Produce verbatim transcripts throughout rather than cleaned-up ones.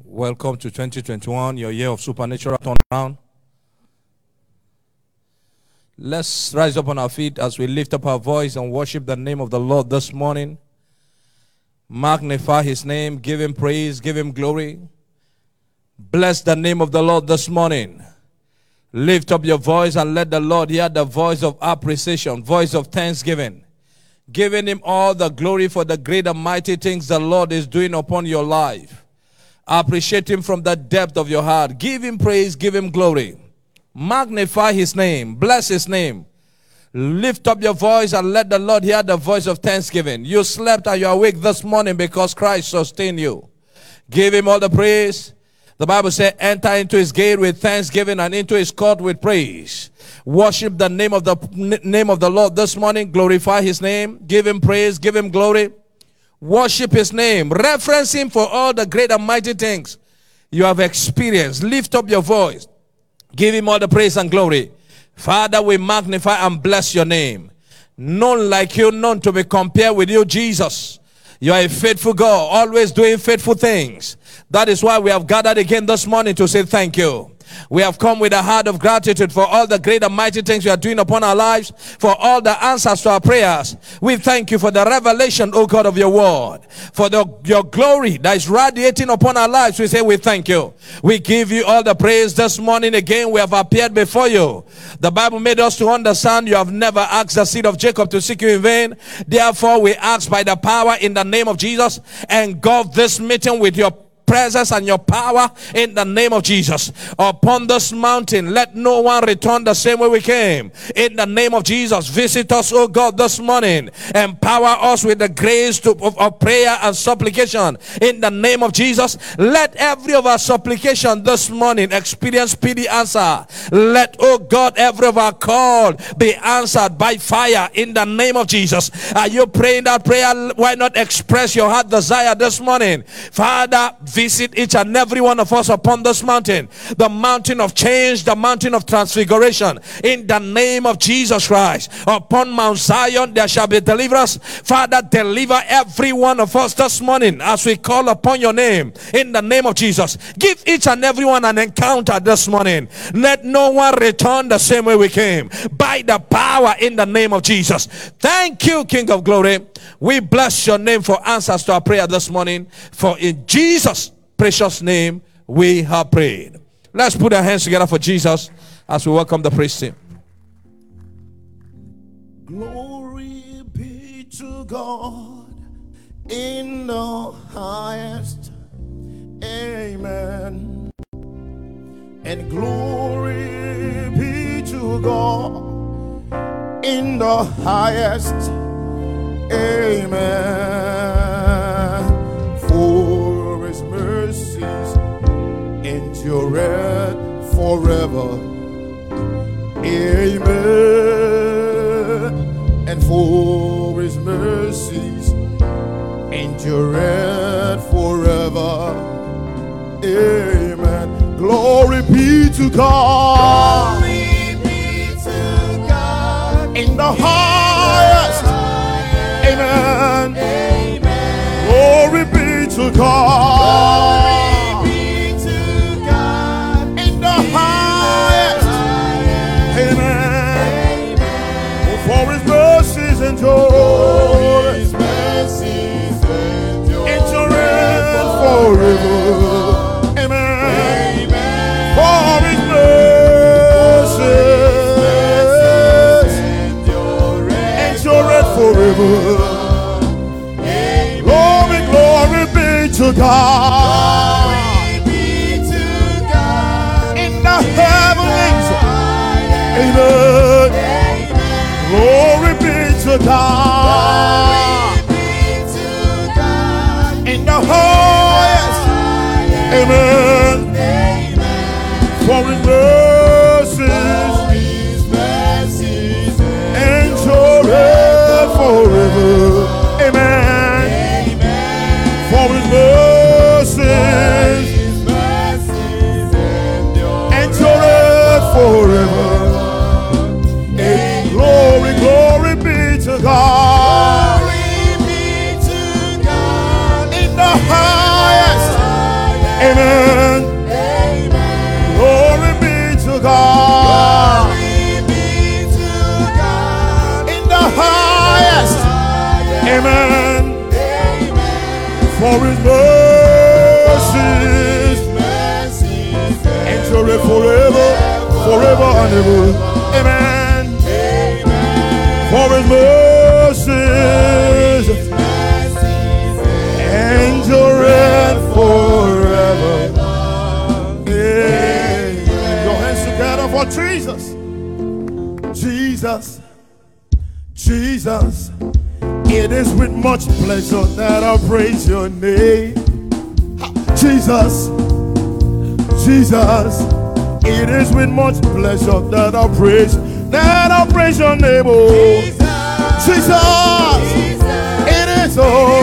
Welcome to twenty twenty-one, your year of supernatural turnaround. Let's rise up on our feet as we lift up our voice and worship the name of the Lord this morning. Magnify his name, give him praise, give him glory. Bless the name of the Lord this morning. Lift up your voice and let the Lord hear the voice of appreciation, voice of thanksgiving. Giving him all the glory for the great and mighty things the Lord is doing upon your life. Appreciate him from the depth of your heart. Give him praise, give him glory. Magnify his name, bless his name. Lift up your voice and let the Lord hear the voice of thanksgiving. You slept and you are awake this morning because Christ sustained you. Give him all the praise. The Bible says, enter into his gate with thanksgiving and into his court with praise. Worship the name of the name of the Lord this morning. Glorify his name. Give him praise. Give him glory. Worship his name. Reference him for all the great and mighty things you have experienced. Lift up your voice. Give him all the praise and glory. Father, we magnify and bless your name. None like you, none to be compared with you, Jesus. You are a faithful God, always doing faithful things. That is why we have gathered again this morning to say thank you. We have come with a heart of gratitude for all the great and mighty things you are doing upon our lives, for all the answers to our prayers. We thank you for the revelation, O God, of your word, for the, your glory that is radiating upon our lives. We say we thank you. We give you all the praise this morning. Again, we have appeared before you. The Bible made us to understand you have never asked the seed of Jacob to seek you in vain. Therefore, we ask by the power in the name of Jesus, engulf this meeting with your presence and your power in the name of Jesus. Upon this mountain, let no one return the same way we came. In the name of Jesus, visit us, oh God, this morning. Empower us with the grace to, of, of prayer and supplication. In the name of Jesus, let every of our supplication this morning experience speedy answer. Let, oh God, every of our call be answered by fire in the name of Jesus. Are you praying that prayer? Why not express your heart desire this morning? Father, visit each and every one of us upon this mountain, the mountain of change, the mountain of transfiguration, in the name of Jesus Christ. Upon Mount Zion there shall be deliverance. Father, deliver every one of us this morning as we call upon your name, in the name of Jesus. Give each and every one an encounter this morning. Let no one return the same way we came, by the power in the name of Jesus. Thank you, King of Glory. We bless your name for answers to our prayer this morning, for in Jesus' precious name we have prayed. Let's put our hands together for Jesus as we welcome the praise team. Glory be to God in the highest. Amen. And glory be to God in the highest. Amen. For his mercies endureth forever. Amen. And for his mercies endureth forever. Amen. Glory be to God. Glory be to God in the highest. Amen. Amen. Glory be to God. Glory be to God in the highest. Amen. Amen. For his mercies endure. His mercies endure Endure forever. Amen. Amen. For his mercies endure endure forever. To God. Glory be to God in the heavenlies. Amen. Amen. Glory be to God. Glory be to God in the highest. Amen. Amen. For his mercies, His mercies endure forever. Amen. For his mercies, His mercies endure forever. And glory, glory be to God. Glory be to God in the highest. Amen. Amen. Amen. For his mercies endure forever, forever and ever. Amen. For his mercies endure forever. Amen. Your hands together for Jesus. Jesus, Jesus, it is with much pleasure that I praise your name. Jesus, Jesus, it is with much pleasure that I praise, that I praise your name. Oh, Jesus, it is oh,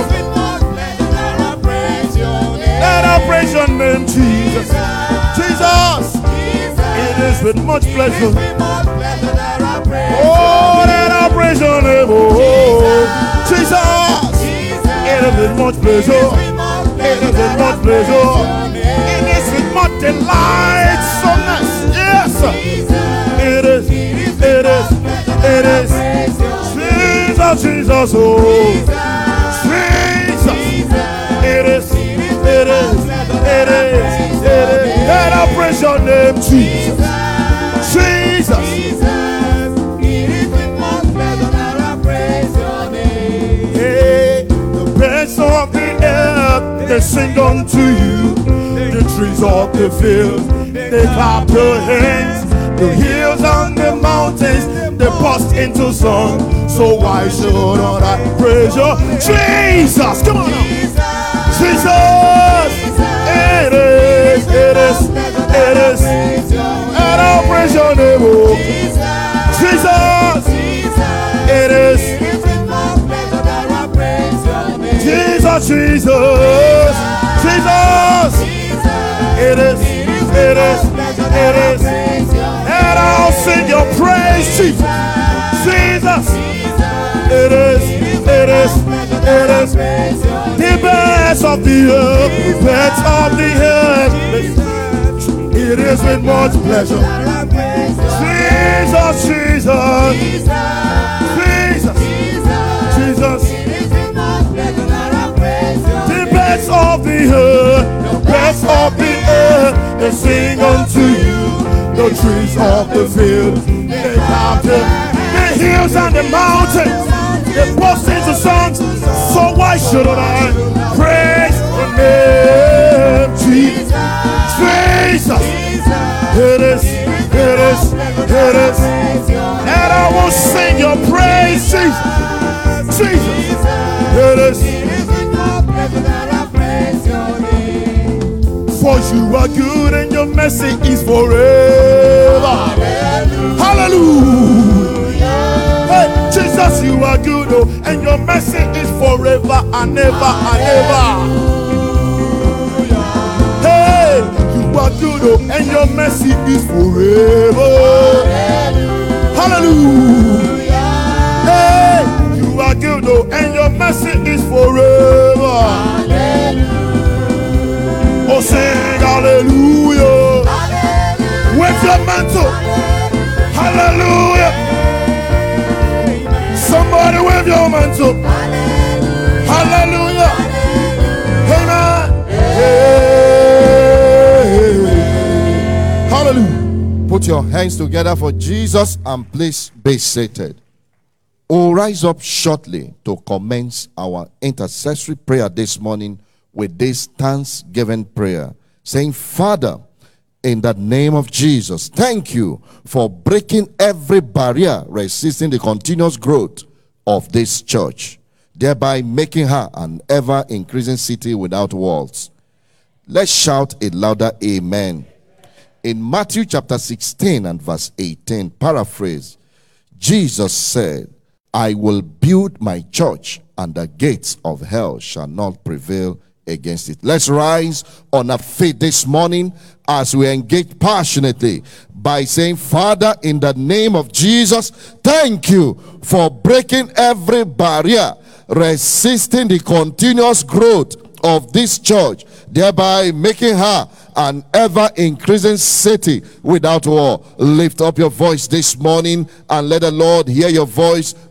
that I praise your name, Jesus. Jesus, it is with much pleasure. Oh, that I praise your name, oh, Jesus. It is with much pleasure. It is with much pleasure. It is with much delightsomeness. Yes, it is. It is. It is. Jesus, Jesus, oh, Jesus. It is. It is. It is. It is. That I praise your name, Jesus. Jesus. Of the earth, they sing unto you. The trees of the field, they clap their hands. The hills and the mountains, they burst into song. So why should not I praise your Jesus? Come on now. Jesus, it is, it is, it is. And I'll praise your name, oh. Jesus, it is. Jesus, Jesus, Jesus, it is, it is, it is, and I'll sing your praise, Jesus, Jesus, it is, it is, it is, the best of the earth, the best of the earth, it is with much pleasure, Jesus, Jesus, Jesus, Jesus. Best of the earth, the best of the earth, they sing unto you. The trees of the field, they clap the, the hills and the mountains, they burst into songs. So why shouldn't I praise the name Jesus? Jesus, it is, it is, it is, and I will sing your praise, Jesus, Jesus, it is. For you are good and your mercy is forever. Hallelujah. Hey, Jesus, you are good, oh, and your mercy is forever and ever and ever. Hey, you are good, oh, and your mercy is forever. Hallelujah. Hey, you are good, oh, and your mercy is forever. Oh, sing hallelujah. Hallelujah. With your mantle. Hallelujah. Hallelujah. Somebody with your mantle. Hallelujah. Hallelujah. Amen. Hallelujah. Put your hands together for Jesus and please be seated. We'll rise up shortly to commence our intercessory prayer this morning with this thanksgiving prayer, saying, Father, in the name of Jesus, thank you for breaking every barrier resisting the continuous growth of this church, thereby making her an ever-increasing city without walls. Let's shout a louder amen. In Matthew chapter sixteen and verse eighteen, paraphrase, Jesus said, I will build my church, and the gates of hell shall not prevail against it. Let's rise on our feet this morning as we engage passionately by saying, Father, in the name of Jesus, thank you for breaking every barrier resisting the continuous growth of this church, thereby making her an ever-increasing city without war. Lift up your voice this morning and let the Lord hear your voice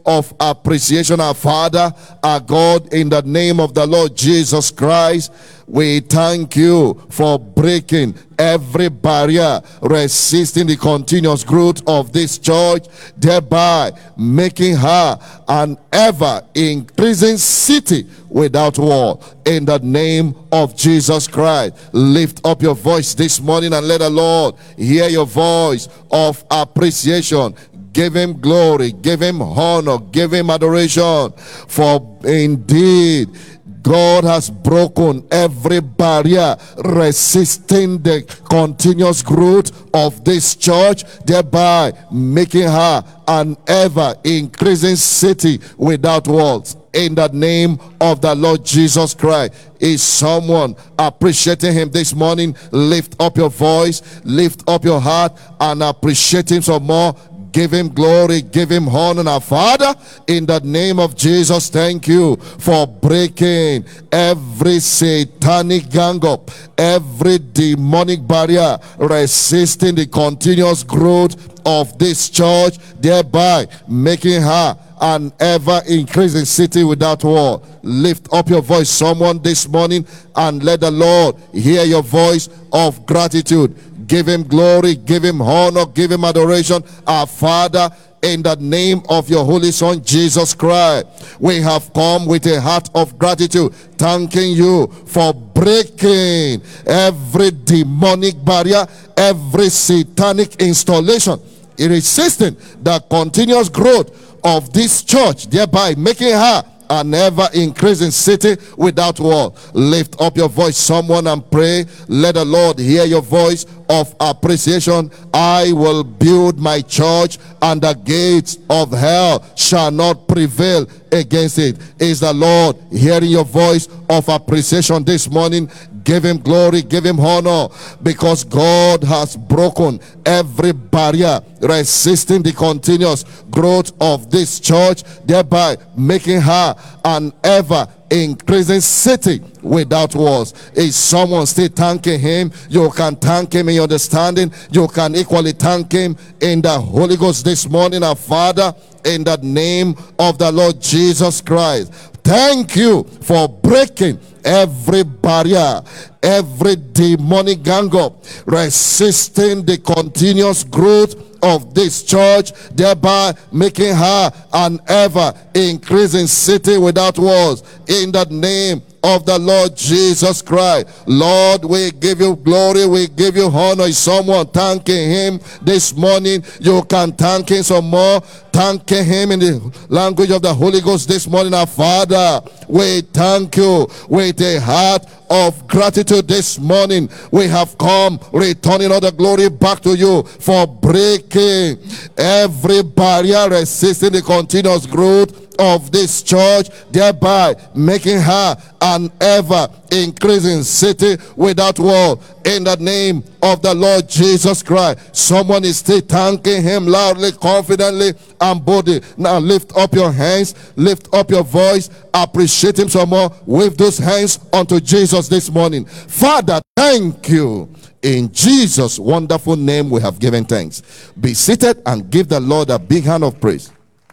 of appreciation. Our Father, our God, in the name of the Lord Jesus Christ, we thank you for breaking every barrier resisting the continuous growth of this church, thereby making her an ever increasing city without wall. In the name of Jesus Christ, lift up your voice this morning and let the Lord hear your voice of appreciation. Give him glory, give him honor, give him adoration, for indeed God has broken every barrier resisting the continuous growth of this church, thereby making her an ever increasing city without walls. In the name of the Lord Jesus Christ. Is someone appreciating him this morning? Lift up your voice, lift up your heart, and appreciate him some more. Give him glory, give him honor. Our Father, in the name of Jesus, thank you for breaking every satanic gang up, every demonic barrier resisting the continuous growth of this church, thereby making her an ever increasing city without wall. Lift up your voice, someone, this morning, and let the Lord hear your voice of gratitude. Give him glory, give him honor, give him adoration. Our Father, in the name of your Holy Son, Jesus Christ, we have come with a heart of gratitude, thanking you for breaking every demonic barrier, every satanic installation, resisting the continuous growth of this church, thereby making her an ever increasing city without wall. Lift up your voice, someone, and pray. Let the Lord hear your voice of appreciation. I will build my church, and the gates of hell shall not prevail against it. Is the Lord hearing your voice of appreciation this morning? Give him glory, give him honor, because God has broken every barrier resisting the continuous growth of this church, thereby making her an ever increasing city without walls. Is someone still thanking him? You can thank him in your understanding. You can equally thank him in the Holy Ghost this morning. Our Father, in the name of the Lord Jesus Christ, thank you for breaking every barrier, every demonic gang up resisting the continuous growth of this church, thereby making her an ever increasing city without walls. In the name of the Lord Jesus Christ, Lord, we give you glory, we give you honor. Is someone thanking him this morning? You can thank him some more. Thanking him in the language of the Holy Ghost this morning. Our Father, we thank you with a heart of gratitude this morning. We have come returning all the glory back to you for breaking every barrier resisting the continuous growth of this church, thereby making her an ever increasing city without wall. In the name of the Lord Jesus Christ, someone is still thanking him loudly, confidently, and boldly. Now lift up your hands, lift up your voice, appreciate him some more. Wave those hands unto Jesus this morning. Father, thank you. In Jesus' wonderful name we have given thanks. Be seated and give the Lord a big hand of praise.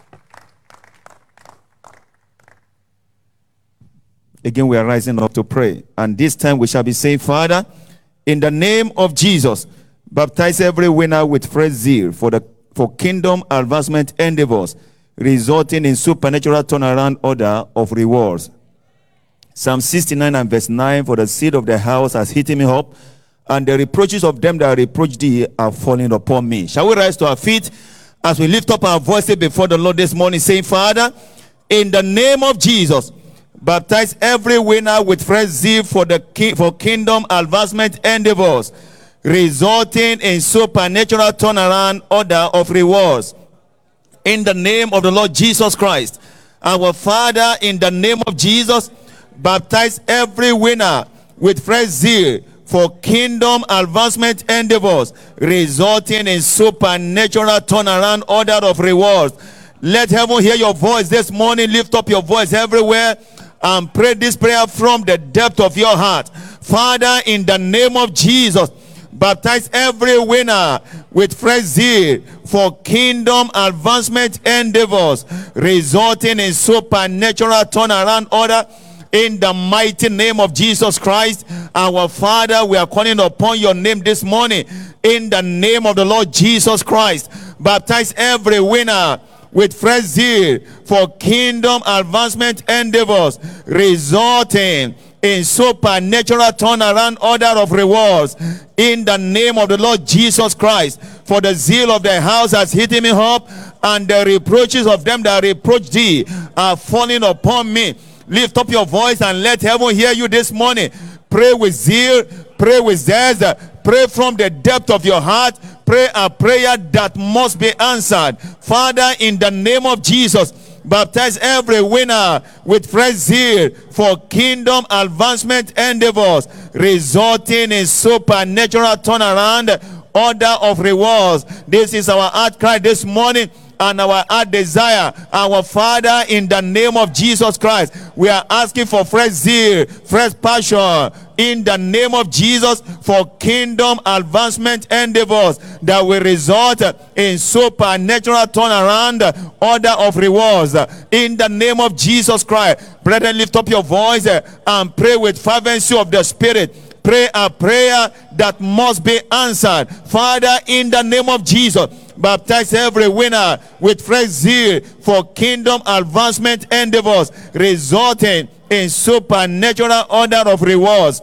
Again, we are rising up to pray. And this time we shall be saying, Father, in the name of Jesus, baptize every winner with fresh zeal for the for kingdom advancement endeavors, resulting in supernatural turnaround order of rewards. Psalm sixty-nine and verse nine, for the seed of the house has hit me up, and the reproaches of them that reproach thee are falling upon me. Shall we rise to our feet as we lift up our voices before the Lord this morning, saying, Father, in the name of Jesus, baptize every winner with fresh zeal for the ki- for kingdom advancement endeavors, resulting in supernatural turnaround order of rewards. In the name of the Lord Jesus Christ, our Father, in the name of Jesus, baptize every winner with fresh zeal for kingdom advancement endeavors, resulting in supernatural turnaround order of rewards. Let heaven hear your voice this morning. Lift up your voice everywhere and pray this prayer from the depth of your heart. Father, in the name of Jesus, baptize every winner with fresh zeal for kingdom advancement endeavors, resulting in supernatural turnaround order. In the mighty name of Jesus Christ, our Father, we are calling upon your name this morning. In the name of the Lord Jesus Christ, baptize every winner with fresh zeal for kingdom advancement endeavors, resulting in supernatural turnaround order of rewards. In the name of the Lord Jesus Christ, for the zeal of the house has hit me up, and the reproaches of them that reproach thee are falling upon me. Lift up your voice and let heaven hear you this morning. Pray with zeal, pray with zest, pray from the depth of your heart. Pray a prayer that must be answered. Father, in the name of Jesus, baptize every winner with fresh zeal for kingdom advancement endeavors, resulting in supernatural turnaround order of rewards. This is our heart cry this morning and our heart desire. Our Father, in the name of Jesus Christ, we are asking for fresh zeal, fresh passion, in the name of Jesus, for kingdom advancement endeavors that will result in supernatural turnaround order of rewards. In the name of Jesus Christ, brethren, lift up your voice and pray with fervency of the Spirit. Pray a prayer that must be answered. Father, in the name of Jesus, baptize every winner with fresh zeal for kingdom advancement endeavors, resulting in supernatural order of rewards.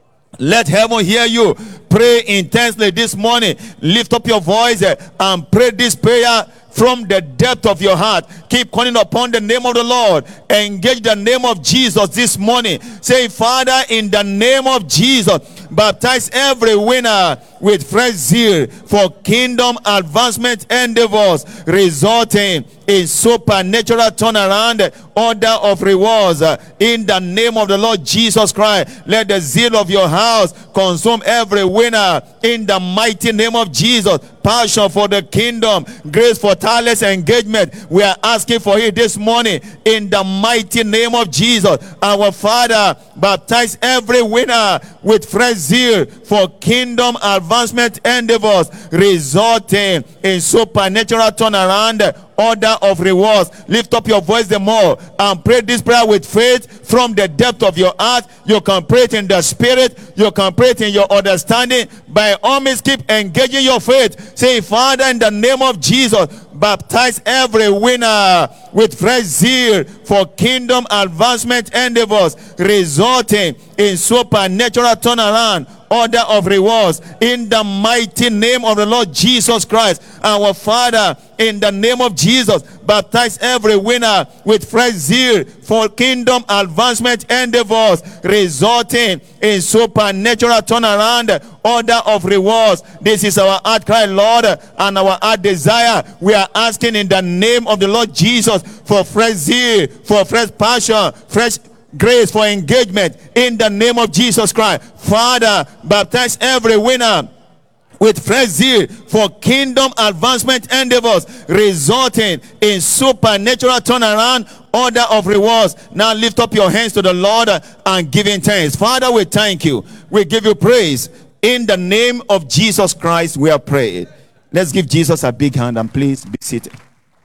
Let heaven hear you. Pray intensely this morning. Lift up your voice and pray this prayer from the depth of your heart. Keep calling upon the name of the Lord. Engage the name of Jesus this morning. Say, Father, in the name of Jesus, baptize every winner with fresh zeal for kingdom advancement endeavors, resulting in supernatural turnaround order of rewards. In the name of the Lord Jesus Christ, let the zeal of your house consume every winner. In the mighty name of Jesus, passion for the kingdom, grace for tireless engagement, we are asking for it this morning. In the mighty name of Jesus, our Father, baptize every winner with fresh zeal for kingdom advancement endeavors, resulting in supernatural turnaround order of rewards. Lift up your voice the more and pray this prayer with faith from the depth of your heart. You can pray it in the Spirit, you can pray it in your understanding. By all means, keep engaging your faith. Say, Father, in the name of Jesus, baptize every winner with fresh zeal for kingdom advancement endeavors, resulting in supernatural turnaround order of rewards. In the mighty name of the Lord Jesus Christ, our Father, in the name of Jesus, baptize every winner with fresh zeal for kingdom advancement endeavors, resulting in supernatural turnaround order of rewards. This is our heart cry, Lord, and our heart desire. We are asking in the name of the Lord Jesus for fresh zeal, for fresh passion, fresh grace for engagement. In the name of Jesus Christ, Father, baptize every winner with fresh zeal for kingdom advancement endeavors, resulting in supernatural turnaround order of rewards. Now lift up your hands to the Lord and give him thanks. Father, we thank you. We give you praise. In the name of Jesus Christ, we are praying. Let's give Jesus a big hand and please be seated.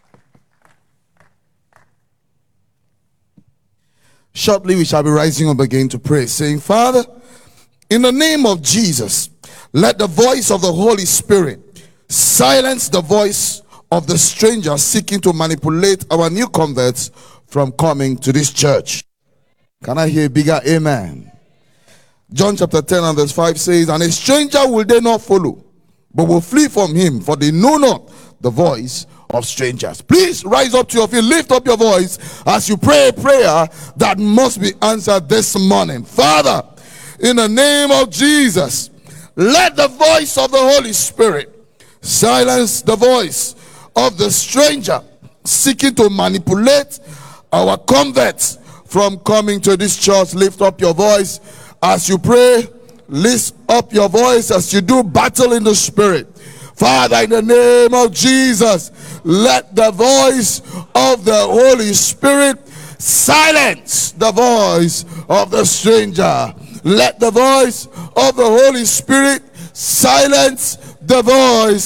Shortly, we shall be rising up again to pray, saying, Father, in the name of Jesus, let the voice of the Holy Spirit silence the voice of the stranger seeking to manipulate our new converts from coming to this church. Can I hear a bigger amen? John chapter ten and verse five says, and a stranger will they not follow, but will flee from him, for they know not the voice of strangers. Please rise up to your feet, lift up your voice as you pray a prayer that must be answered this morning. Father, in the name of Jesus, let the voice of the Holy Spirit silence the voice of the stranger seeking to manipulate our converts from coming to this church. Lift up your voice as you pray. Lift up your voice as you do battle in the Spirit. Father, in the name of Jesus, let the voice of the Holy Spirit silence the voice of the stranger. Let the voice of the Holy Spirit silence the voice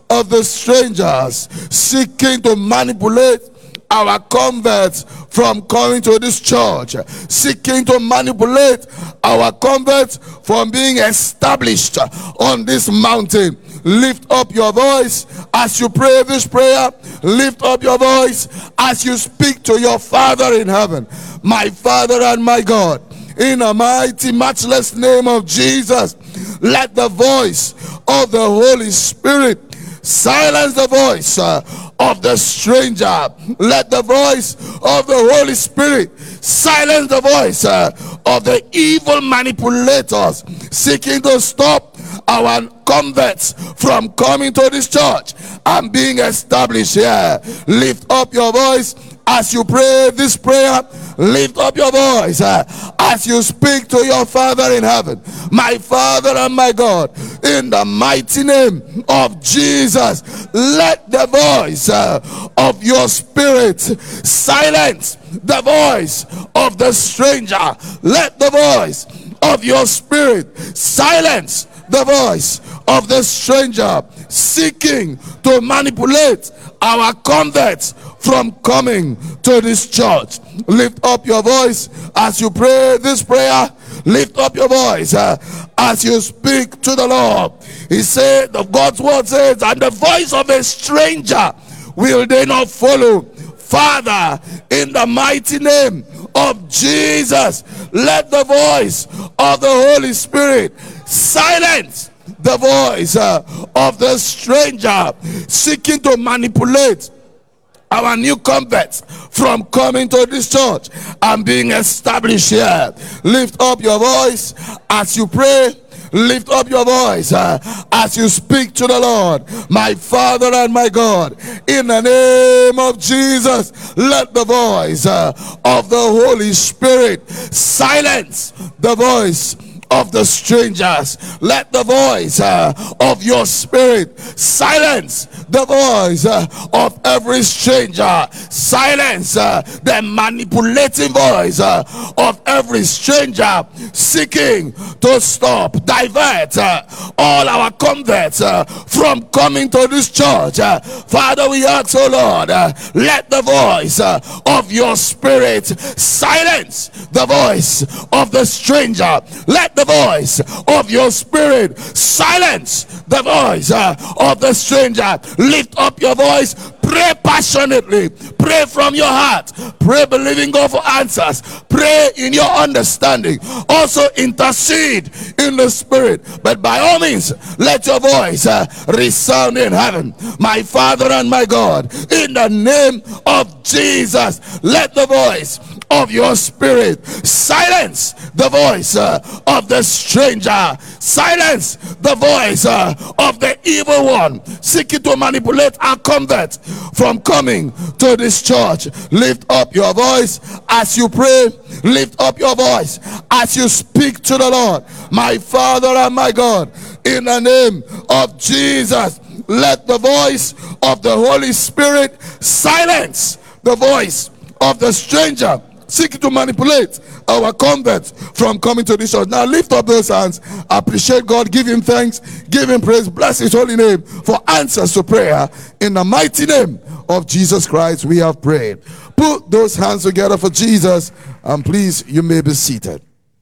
of the strangers seeking to manipulate our converts from coming to this church, seeking to manipulate our converts from being established on this mountain. Lift up your voice as you pray this prayer. Lift up your voice as you speak to your Father in heaven. My Father and my God, in the mighty, matchless name of Jesus, let the voice of the Holy Spirit silence the voice uh, of the stranger. Let the voice of the Holy Spirit silence the voice uh, of the evil manipulators seeking to stop our converts from coming to this church and being established here. Lift up your voice as you pray this prayer. Lift up your voice uh, as you speak to your Father in heaven. My Father and my God, in the mighty name of Jesus, let the voice uh, of your Spirit silence the voice of the stranger. Let the voice of your Spirit silence the voice of the stranger seeking to manipulate our converts from coming to this church. Lift up your voice as you pray this prayer. Lift up your voice uh, as you speak to the Lord. He said, the God's word says, and the voice of a stranger will they not follow. Father, in the mighty name of Jesus, let the voice of the Holy Spirit silence the voice uh, of the stranger seeking to manipulate our new converts from coming to this church and being established here. Lift up your voice as you pray. Lift up your voice uh, as you speak to the Lord. My Father and my God, in the name of Jesus, let the voice uh, of the Holy Spirit silence the voice of the strangers. Let the voice uh, of your Spirit silence the voice uh, of every stranger. Silence uh, the manipulating voice uh, of every stranger seeking to stop, divert uh, all our converts uh, from coming to this church. Uh, Father, we ask, oh Lord, uh, let the voice uh, of your Spirit silence the voice of the stranger. Let the voice of your Spirit silence the voice uh, of the stranger. Lift up your voice. Pray passionately. Pray from your heart. Pray believing God for answers. Pray in your understanding. Also intercede in the Spirit. But by all means, let your voice uh, resound in heaven. My Father and my God, in the name of Jesus, let the voice of your Spirit silence the voice uh, of the stranger. Silence the voice uh, of the evil one seeking to manipulate our converts from coming to this church. Lift up your voice as you pray. Lift up your voice as you speak to the Lord. My Father and my God, in the name of Jesus, let the voice of the Holy Spirit silence the voice of the stranger seeking to manipulate our converts from coming to this church. Now lift up those hands. Appreciate God. Give him thanks. Give him praise. Bless his holy name for answers to prayer. In the mighty name of Jesus Christ, we have prayed. Put those hands together for Jesus, and please, you may be seated.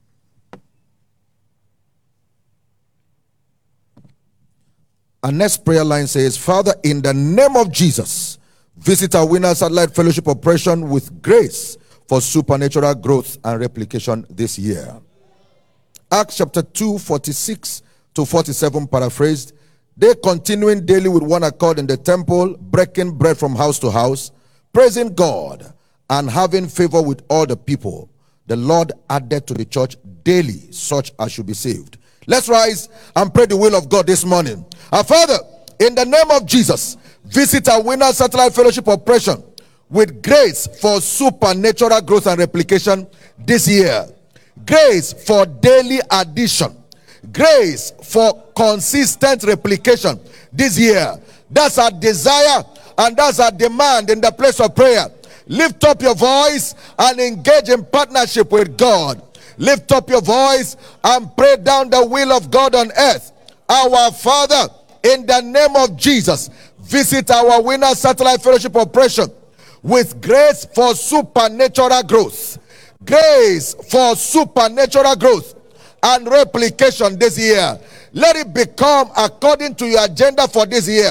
Our next prayer line says, Father, in the name of Jesus, visit our Winner Satellite Fellowship operation with grace for supernatural growth and replication this year. Acts chapter two, forty-six to forty-seven, paraphrased. They continuing daily with one accord in the temple, breaking bread from house to house, praising God and having favor with all the people. The Lord added to the church daily such as should be saved. Let's rise and pray the will of God this morning. Our Father, in the name of Jesus, visit our Winner Satellite Fellowship operation with grace for supernatural growth and replication this year. Grace for daily addition. Grace for consistent replication this year. That's our desire and that's our demand in the place of prayer. Lift up your voice and engage in partnership with God. Lift up your voice and pray down the will of God on earth. Our Father, In the name of Jesus, visit our Winner Satellite Fellowship operation with grace for supernatural growth. Grace for supernatural growth and replication this year. Let it become according to your agenda for this year.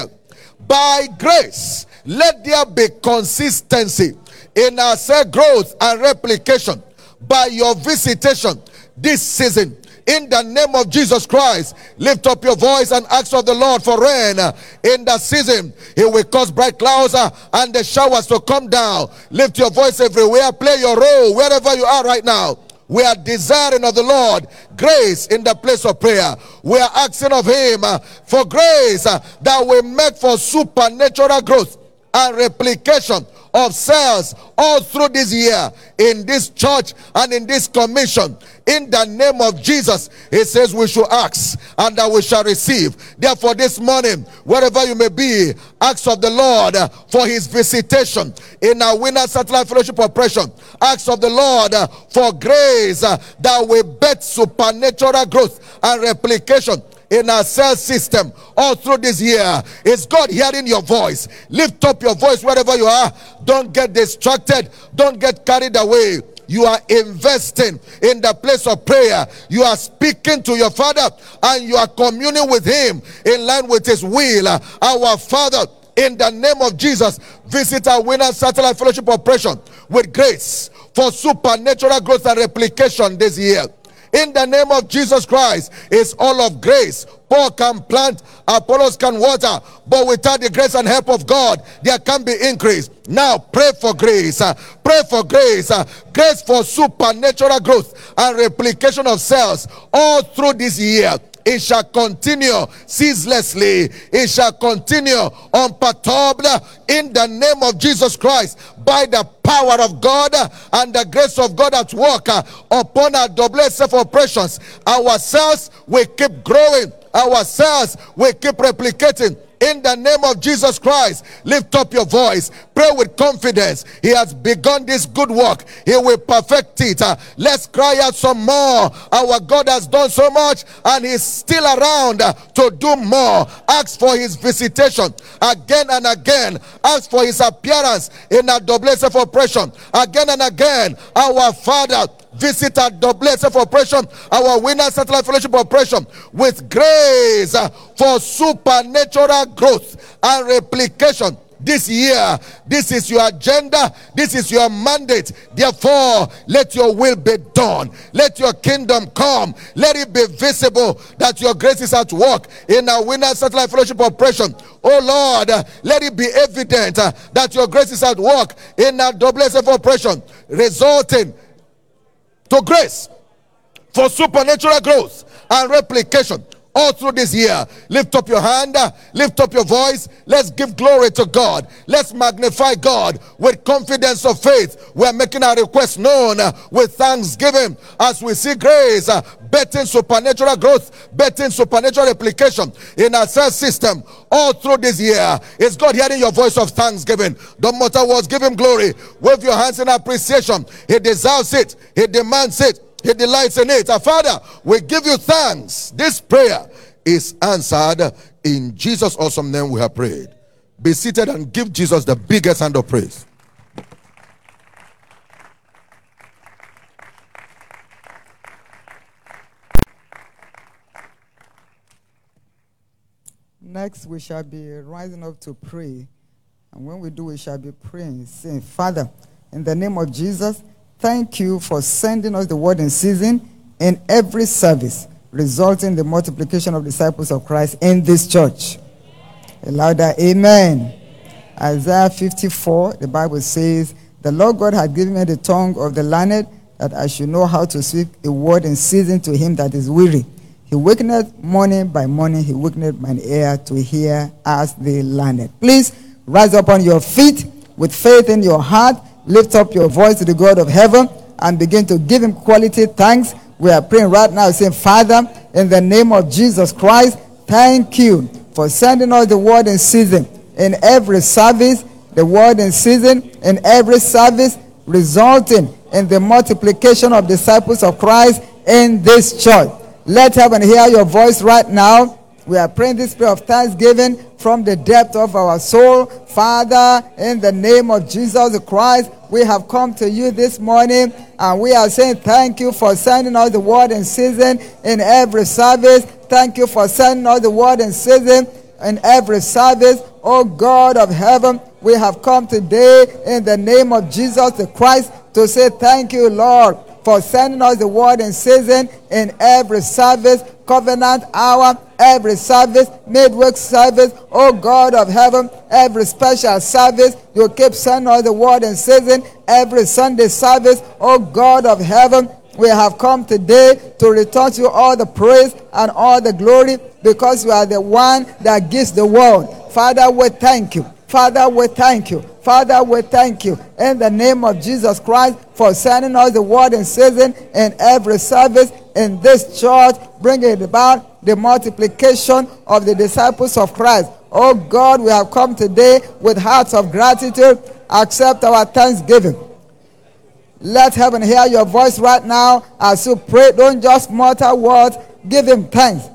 By grace, let there be consistency in our cell growth and replication by your visitation this season. In the name of Jesus Christ, lift up your voice and ask of the Lord for rain in the season. He will cause bright clouds and the showers to come down. Lift your voice everywhere. Play your role wherever you are right now. We are desiring of the Lord grace in the place of prayer. We are asking of him for grace that will make for supernatural growth and replication of cells all through this year in this church and in this commission. In the name of Jesus, he says we should ask and that we shall receive. Therefore this morning, wherever you may be, ask of the Lord for his visitation in our Winner Satellite Fellowship operation. Ask of the Lord for grace that will birth supernatural growth and replication in our cell system all through this year. Is God hearing your voice? Lift up your voice wherever you are. Don't get distracted. Don't get carried away. You are investing in the place of prayer. You are speaking to your Father and you are communing with him in line with his will. Our Father, in the name of Jesus, visit our Winner Satellite Fellowship operation with grace for supernatural growth and replication this year. In the name of Jesus Christ, it's all of grace. Paul can plant, Apollos can water, but without the grace and help of God, there can be increase. Now pray for grace. Uh, pray for grace. Uh, grace for supernatural growth and replication of cells all through this year. It shall continue ceaselessly. It shall continue unperturbed in the name of Jesus Christ by the power of God and the grace of God at work upon our W S F operations. Our cells will keep growing. Our cells will keep replicating. In the name of Jesus Christ, lift up your voice. Pray with confidence. He has begun this good work. He will perfect it. Uh, let's cry out some more. Our God has done so much and he's still around uh, to do more. Ask for his visitation again and again. Ask for his appearance in our W S F operation again and again. Our Father, visit our W S F operation, our Winner Satellite Fellowship operation with grace uh, for supernatural growth and replication this year. This is your agenda. This is your mandate. Therefore, let your will be done. Let your kingdom come. Let it be visible that your grace is at work in our Winner Satellite Fellowship operation. Oh Lord, uh, let it be evident uh, that your grace is at work in our W S F operation, resulting to grace for supernatural growth and replication all through this year. Lift up your hand, lift up your voice. Let's give glory to God. Let's magnify God with confidence of faith. We're making our request known with thanksgiving as we see grace betting supernatural growth, betting supernatural replication in our cell system all through this year. Is God hearing your voice of thanksgiving? Don't matter what, give him glory. Wave your hands in appreciation. He deserves it. He demands it. He delights in it. Our Father, we give you thanks. This prayer is answered. In Jesus' awesome name we have prayed. Be seated and give Jesus the biggest hand of praise. Next, we shall be rising up to pray. And when we do, we shall be praying, saying, Father, in the name of Jesus, thank you for sending us the word in season in every service, resulting in the multiplication of disciples of Christ in this church. A louder amen. Isaiah fifty-four, the Bible says, the Lord God had given me the tongue of the learned, that I should know how to speak a word in season to him that is weary. He wakeneth morning by morning, he wakeneth mine ear to hear as they learned. Please rise up on your feet with faith in your heart. Lift up your voice to the God of heaven and begin to give him quality thanks. We are praying right now saying, Father, in the name of Jesus Christ, thank you for sending us the word in season. In every service, the word in season, in every service, resulting in the multiplication of disciples of Christ in this church. Let heaven hear your voice right now We are praying this prayer of thanksgiving from the depth of our soul. Father, in the name of Jesus Christ, we have come to you this morning and we are saying thank you for sending us the word in season in every service. Thank you for sending us the word in season in every service. Oh God of heaven, we have come today in the name of Jesus the Christ to say thank you, Lord, for sending us the word in season in every service, covenant hour, every service, midweek service. Oh God of heaven, every special service, you keep sending us the word in season, every Sunday service. Oh God of heaven, we have come today to return to you all the praise and all the glory because you are the one that gives the word. Father, we thank you. Father, we thank you. Father, we thank you in the name of Jesus Christ for sending us the word in season in every service in this church, bringing about the multiplication of the disciples of Christ. Oh God, we have come today with hearts of gratitude. Accept our thanksgiving. Let heaven hear your voice right now as you pray. Don't just mutter words. Give him thanks.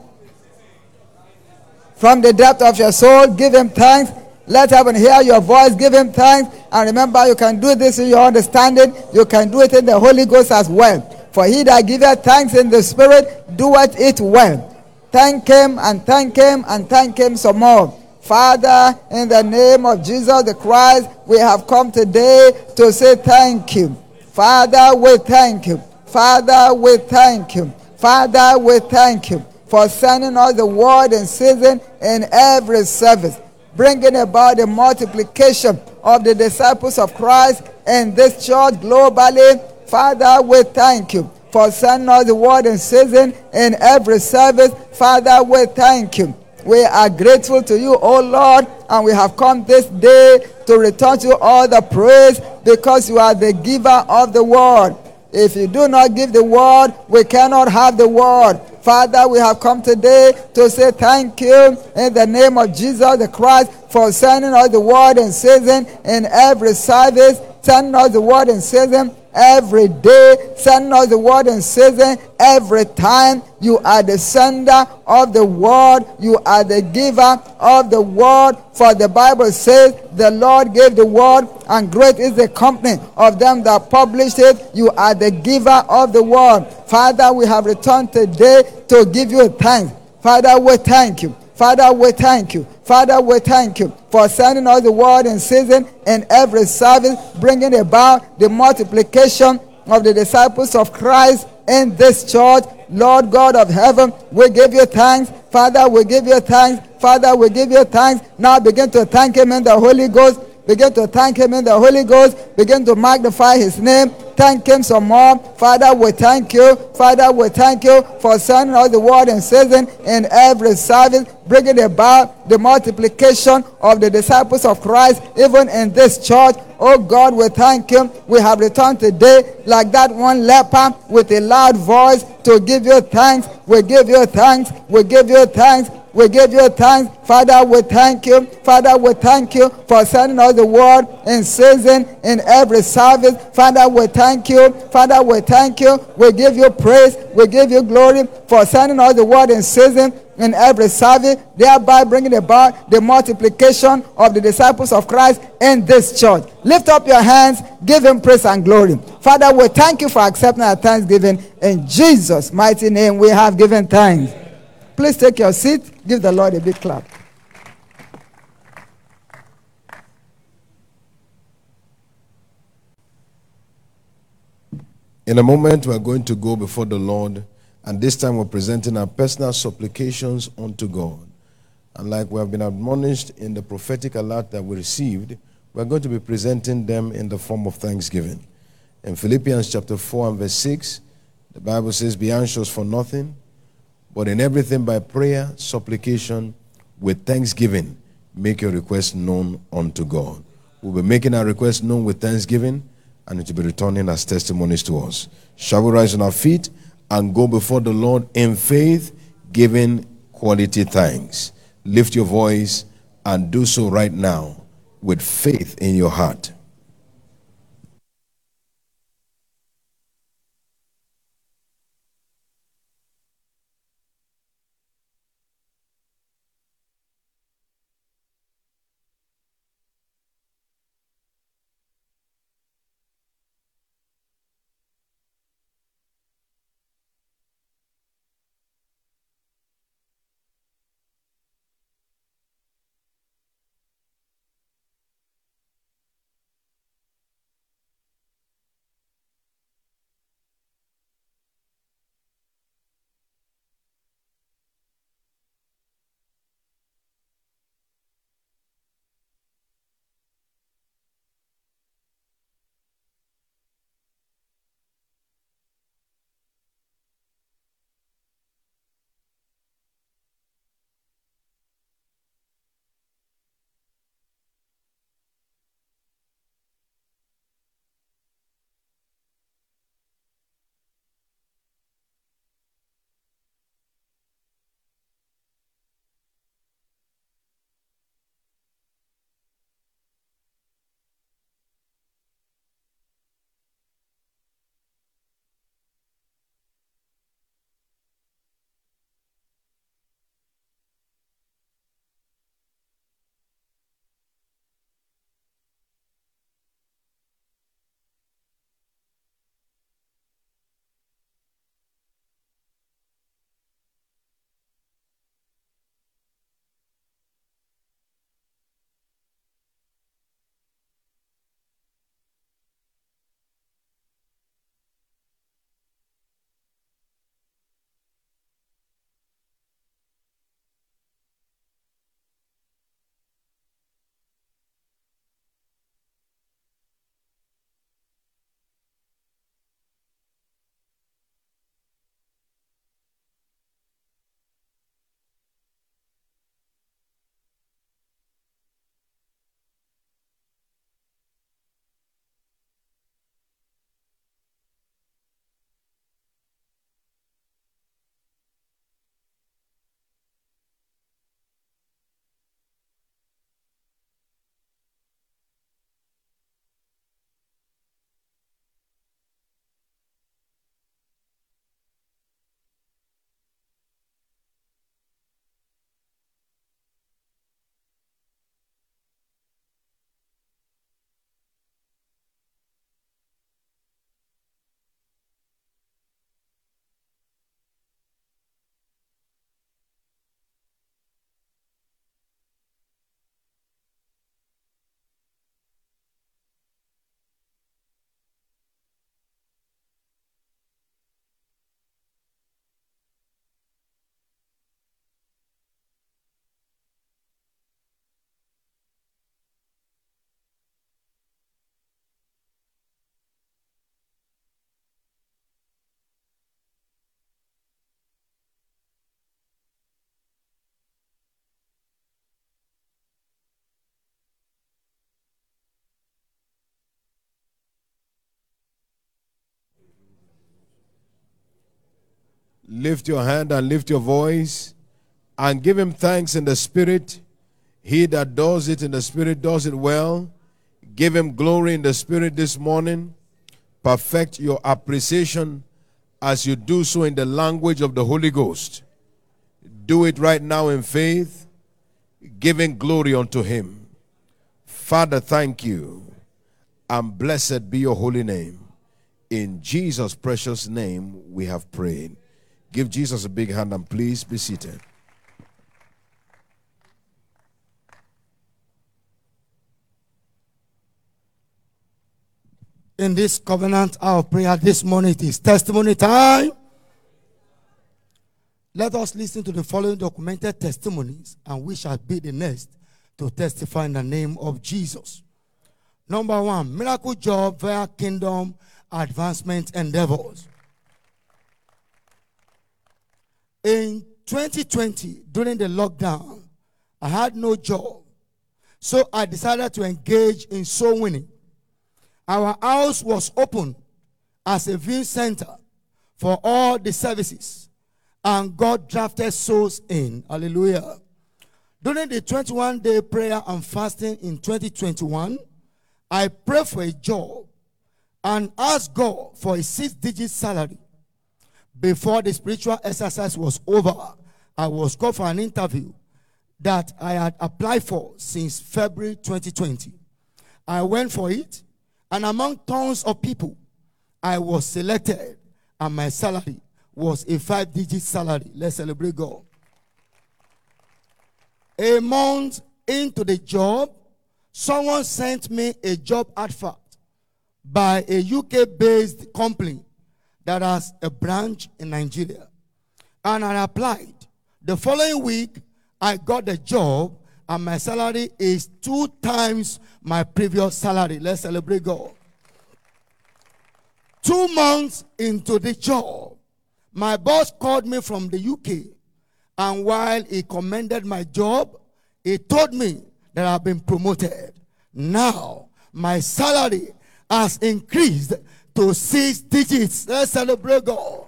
From the depth of your soul, give him thanks. Let heaven hear your voice. Give him thanks. And remember, you can do this in your understanding. You can do it in the Holy Ghost as well. For he that giveth thanks in the Spirit, doeth it well. Thank him and thank him and thank him some more. Father, in the name of Jesus the Christ, we have come today to say thank you. Father, we thank you. Father, we thank you. Father, we thank you for sending us the word in season in every service, bringing about the multiplication of the disciples of Christ in this church globally. Father, we thank you for sending us the word in season in every service. Father, we thank you. We are grateful to you, O Lord, and we have come this day to return to you all the praise because you are the giver of the word. If you do not give the word, we cannot have the word. Father, we have come today to say thank you in the name of Jesus the Christ for sending us the word in season in every service, sending us the word in season every day, sending us the word in season every time. You are the sender of the word. You are the giver of the word. For the Bible says the Lord gave the word, and great is the company of them that published it. You are the giver of the word. Father, we have returned today to give you thanks. Father, we thank you. Father, we thank you. Father, we thank you for sending us the word in season in every service, bringing about the multiplication of the disciples of Christ in this church. Lord God of heaven, we give you thanks. Father, we give you thanks. Father, we give you thanks. Now begin to thank him in the Holy Ghost. Begin to thank him in the Holy Ghost. Begin to magnify his name. Thank him some more. Father, we thank you. Father, we thank you for sending us the word in season in every service, bringing about the multiplication of the disciples of Christ, even in this church. Oh God, we thank you. We have returned today like that one leper with a loud voice to give you thanks. We give you thanks. We give you thanks. We give you thanks. Father, we thank you. Father, we thank you for sending us the word in season in every service. Father, we thank you. Father, we thank you. We give you praise. We give you glory for sending us the word in season in every service, thereby bringing about the multiplication of the disciples of Christ in this church. Lift up your hands. Give him praise and glory. Father, we thank you for accepting our thanksgiving. In Jesus' mighty name, we have given thanks. Please take your seat. Give the Lord a big clap. In a moment, we are going to go before the Lord, and this time we're presenting our personal supplications unto God. And like we have been admonished in the prophetic alert that we received, we're going to be presenting them in the form of thanksgiving. In Philippians chapter four and verse six, the Bible says, "Be anxious for nothing, but in everything by prayer, supplication, with thanksgiving, make your request known unto God." We'll be making our request known with thanksgiving, and it will be returning as testimonies to us. Shall we rise on our feet and go before the Lord in faith, giving quality thanks? Lift your voice and do so right now with faith in your heart. Lift your hand and lift your voice and give him thanks in the spirit. He that does it in the spirit does it well. Give him glory in the spirit this morning. Perfect your appreciation as you do so in the language of the Holy Ghost. Do it right now in faith, giving glory unto him. Father, thank you, and blessed be your holy name. In Jesus' precious name we have prayed. Give Jesus a big hand and please be seated. In this covenant hour of prayer this morning, it is testimony time. Let us listen to the following documented testimonies, and we shall be the next to testify in the name of Jesus. Number one, miracle job via kingdom advancement endeavors. In twenty twenty, during the lockdown, I had no job, so I decided to engage in soul winning. Our house was open as a viewing center for all the services, and God drafted souls in. Hallelujah. During the twenty-one day prayer and fasting in twenty twenty-one, I prayed for a job and asked God for a six-digit salary. Before the spiritual exercise was over, I was called for an interview that I had applied for since February twenty twenty. I went for it, and among tons of people, I was selected, and my salary was a five-digit salary. Let's celebrate God. A month into the job, someone sent me a job advert by a U K-based company that has a branch in Nigeria. And I applied. The following week, I got the job, and my salary is two times my previous salary. Let's celebrate God. Two months into the job, my boss called me from the U K, and while he commended my job, he told me that I've been promoted. Now, my salary has increased to six digits. Let's celebrate God.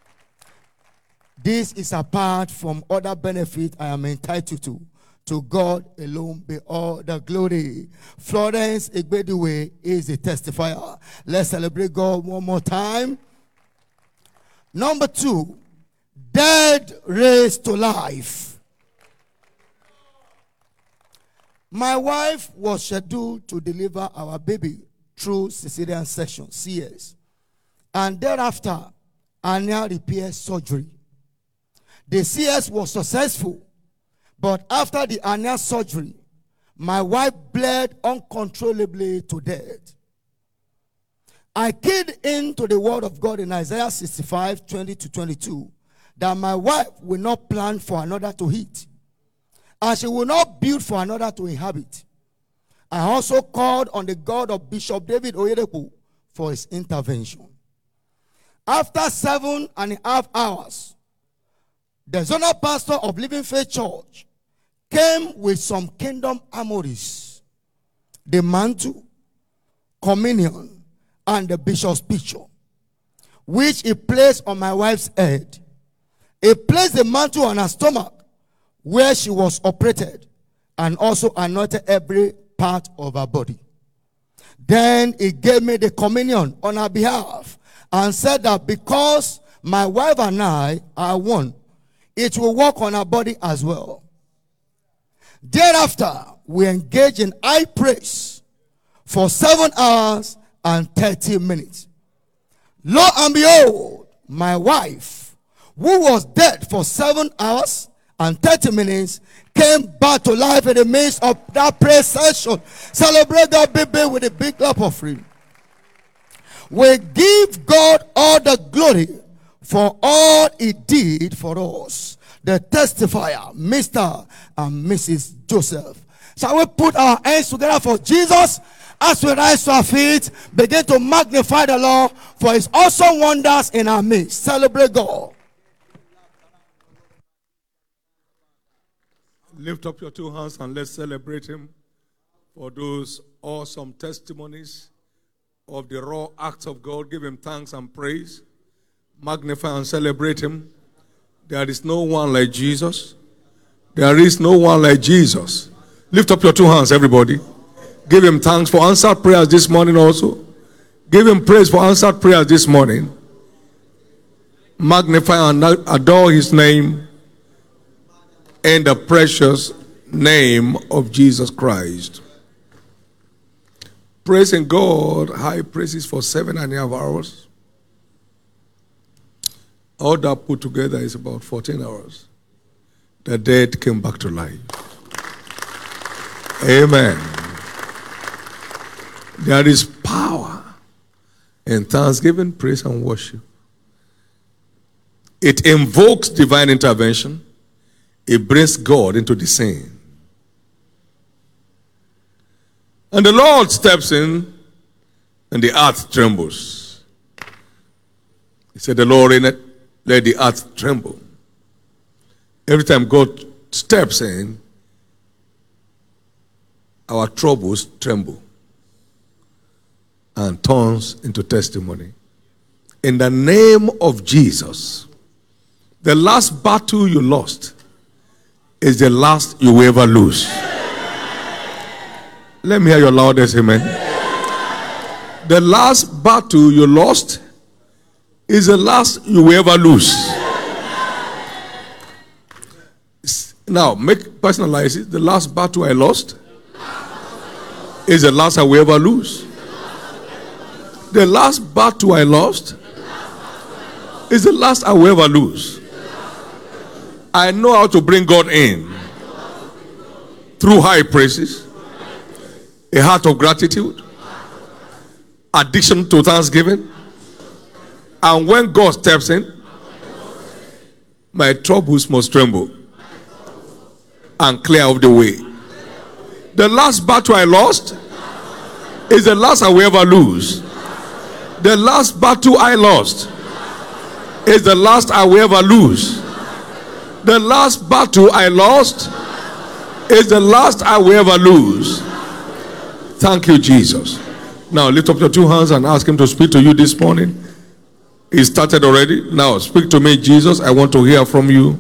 This is apart from other benefits I am entitled to. To God alone be all the glory. Florence Igbediwe is a testifier. Let's celebrate God one more time. Number two, dead raised to life. My wife was scheduled to deliver our baby through cesarean section, C S, and thereafter hernia repair surgery. The C S was successful, but after the hernia surgery, my wife bled uncontrollably to death. I keyed into the word of God in Isaiah sixty-five, twenty to twenty-two, that my wife will not plant for another to eat, and she will not build for another to inhabit. I also called on the God of Bishop David Oyedepo for his intervention. After seven and a half hours, the zonal pastor of Living Faith Church came with some kingdom armories, the mantle, communion, and the bishop's picture, which he placed on my wife's head. He placed the mantle on her stomach where she was operated, and also anointed every part of her body. Then he gave me the communion on her behalf and said that because my wife and I are one, it will work on her body as well. Thereafter, we engaged in high praise for seven hours and thirty minutes. Lo and behold, my wife, who was dead for seven hours and thirty minutes, came back to life in the midst of that prayer session. Celebrate that baby with a big clap offering. We give God all the glory for all he did for us. The testifier, Mister and Missus Joseph. Shall we put our hands together for Jesus as we rise to our feet, begin to magnify the Lord for his awesome wonders in our midst. Celebrate God. Lift up your two hands and let's celebrate him for those awesome testimonies of the raw acts of God. Give him thanks and praise. Magnify and celebrate him. There is no one like Jesus. There is no one like Jesus. Lift up your two hands, everybody. Give him thanks for answered prayers this morning also. Give him praise for answered prayers this morning. Magnify and adore his name in the precious name of Jesus Christ. Praising God, high praises for seven and a half hours. All that put together is about fourteen hours. The dead came back to life. Amen. There is power in thanksgiving, praise, and worship. It invokes divine intervention. It brings God into the scene. And the Lord steps in, and the earth trembles. He said, the Lord in it, let the earth tremble. Every time God steps in, our troubles tremble and turns into testimony. In the name of Jesus, the last battle you lost is the last you will ever lose. Let me hear your loudest amen. The last battle you lost is the last you will ever lose. Now, make personalize it. The last battle I lost is the last I will ever lose. The last battle I lost is the last I will ever lose. I know how to bring God in through high praises, a heart of gratitude, addiction to thanksgiving, and when God steps in, my troubles must tremble and clear out the way. The last battle I lost is the last I will ever lose. The last battle I lost is the last I will ever lose. The last battle I lost is the last I will ever lose. Thank you, Jesus. Now lift up your two hands and ask him to speak to you this morning. He started already. Now speak to me, Jesus. I want to hear from you.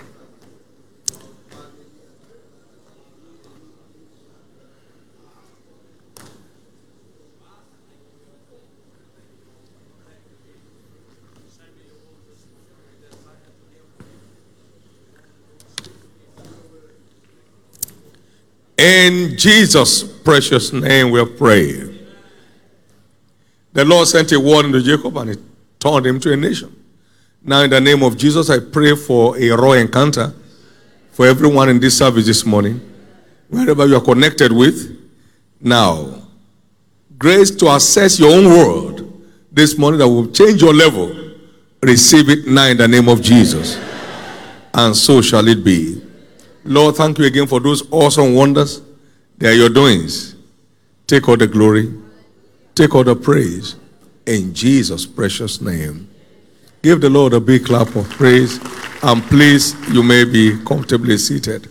In Jesus' precious name we pray. The Lord sent a word into Jacob and it turned him to a nation. Now in the name of Jesus, I pray for a raw encounter for everyone in this service this morning, wherever you are connected with. Now, grace to access your own world this morning that will change your level. Receive it now in the name of Jesus. And so shall it be. Lord, thank you again for those awesome wonders. They are your doings. Take all the glory. Take all the praise. In Jesus' precious name. Give the Lord a big clap of praise. And please, you may be comfortably seated.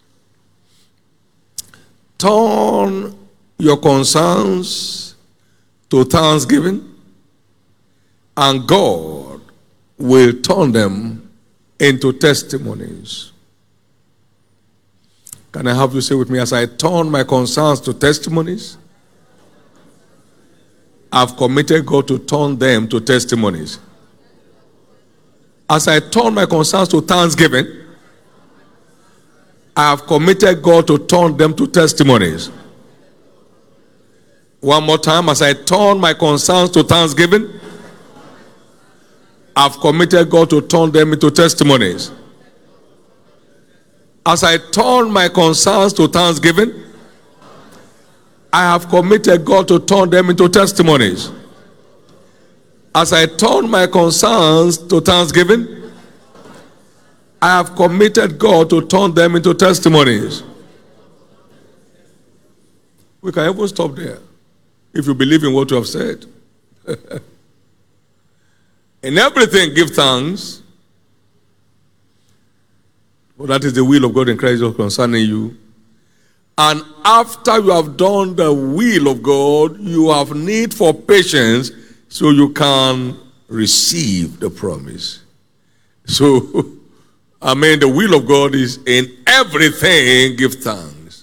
Turn your concerns to thanksgiving, and God will turn them into testimonies. Can I have you say with me, as I turn my concerns to testimonies, I've committed God to turn them to testimonies. As I turn my concerns to thanksgiving, I have committed God to turn them to testimonies. One more time, as I turn my concerns to thanksgiving, I've committed God to turn them into testimonies. As I turn my concerns to thanksgiving, I have committed God to turn them into testimonies. As I turn my concerns to thanksgiving, I have committed God to turn them into testimonies. We can even stop there if you believe in what you have said. In everything, give thanks. For that is the will of God in Christ concerning you. And after you have done the will of God, you have need for patience so you can receive the promise. So, I mean, the will of God is in everything, give thanks.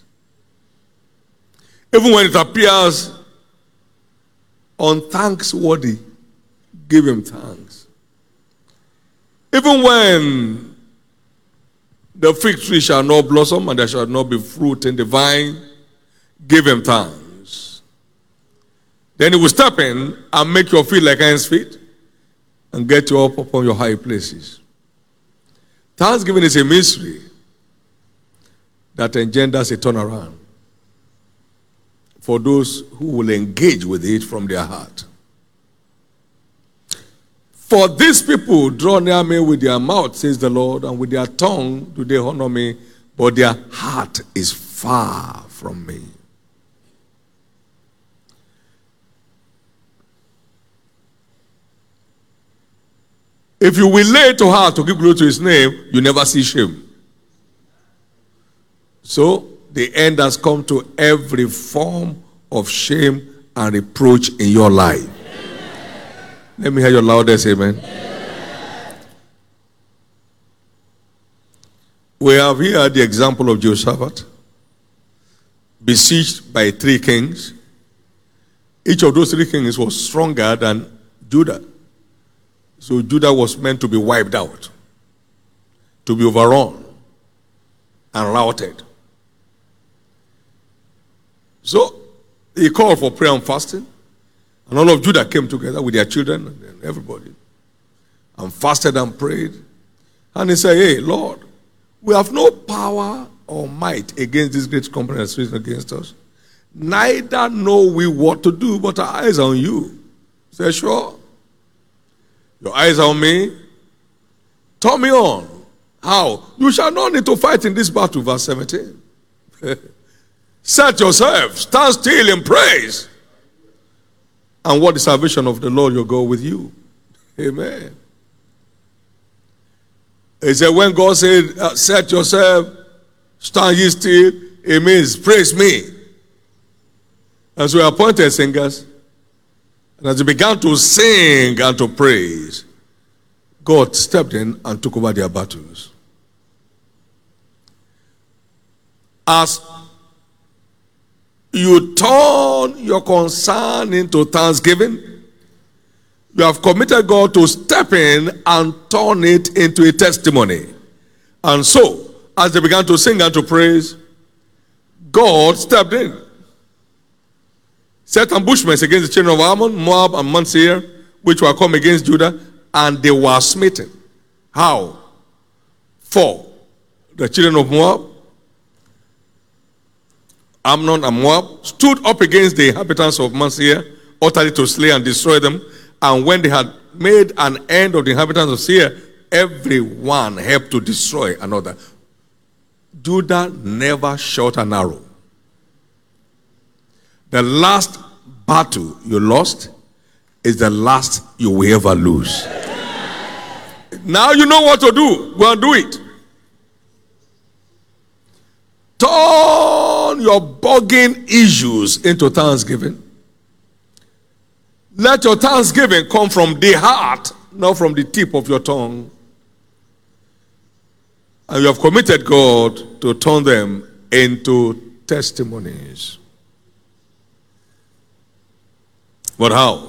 Even when it appears unthanksworthy, give him thanks. Even when the fig tree shall not blossom and there shall not be fruit in the vine, give him thanks. Then he will step in and make your feet like hinds feet and get you up upon your high places. Thanksgiving is a mystery that engenders a turnaround for those who will engage with it from their heart. For these people draw near me with their mouth, says the Lord, and with their tongue do they honor me, but their heart is far from me. If you will lay to heart to give glory to his name, you never see shame. So, the end has come to every form of shame and reproach in your life. Amen. Let me hear your loudest amen. Amen. We have here the example of Jehoshaphat, besieged by three kings. Each of those three kings was stronger than Judah. So Judah was meant to be wiped out, to be overrun and routed. So he called for prayer and fasting, and all of Judah came together with their children and everybody, and fasted and prayed. And he said, hey, Lord, we have no power or might against this great company that's risen against us. Neither know we what to do, but our eyes are on you. He said, sure. Your eyes are on me. Turn me on. How? You shall not need to fight in this battle, verse seventeen. Set yourself, stand still in praise. And what the salvation of the Lord your God with you. Amen. He said, when God said, uh, set yourself, stand ye still, it means praise me. And so we appointed singers. And as they began to sing and to praise, God stepped in and took over their battles. As you turn your concern into thanksgiving, you have committed God to step in and turn it into a testimony. And so, as they began to sing and to praise, God stepped in. Set ambushments against the children of Ammon, Moab, and Mount Seir, which were come against Judah, and they were smitten. How? For the children of Moab, Ammon and Moab, stood up against the inhabitants of Mount Seir, utterly to slay and destroy them. And when they had made an end of the inhabitants of Seir, every one helped to destroy another. Judah never shot an arrow. The last battle you lost is the last you will ever lose. Now you know what to do. Go and do it. Turn your bugging issues into thanksgiving. Let your thanksgiving come from the heart, not from the tip of your tongue. And you have committed God to turn them into testimonies. But how?